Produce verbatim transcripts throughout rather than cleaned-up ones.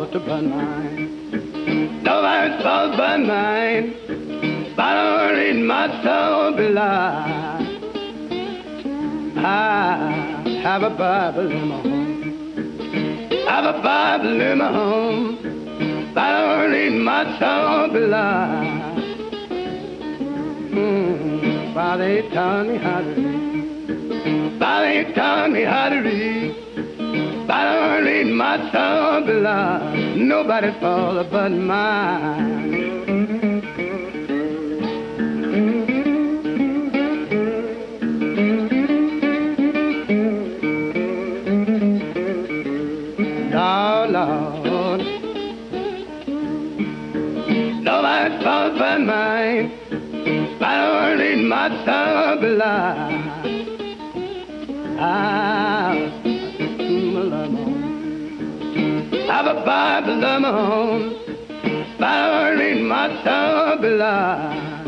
fault but mine. Nobody's fault but mine. But I don't need my soul be lied. I have a Bible in my home. I have a Bible in my home. But I don't need my soul be lied. Mm, Father, he taught me how to read. Father, he taught me how to read. But I don't need my soul be lied. Nobody's fault but mine. Lord, nobody's fault but mine. I don't need my soul be lied. I have a Bible of my own. I don't need my soul be lied.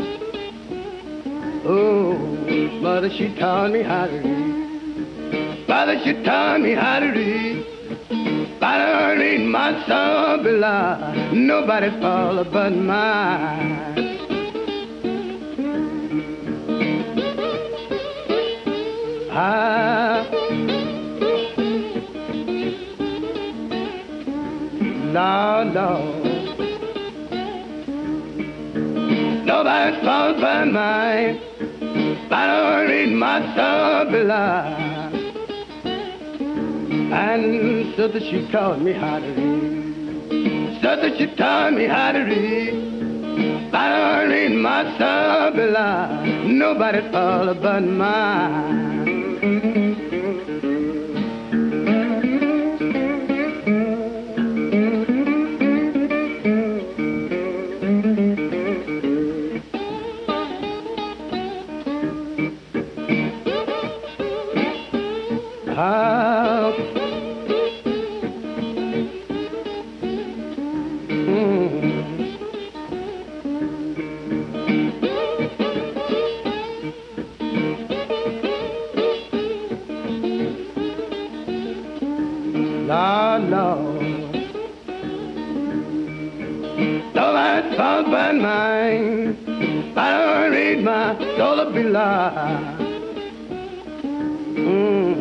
Oh, mother, she taught me how to read. Mother, she taught me how to read. I don't need my soul be lied. Nobody's fault but mine. I, Lord, Lord, nobody's fault but mine. I don't need my soul be lied. And so that she taught me how to read. So that she taught me how to read. I don't need my soul be lied. Nobody's fault but mine. How Lord, Lord, nobody's fault but mine. I don't need my soul to be lied. Mm.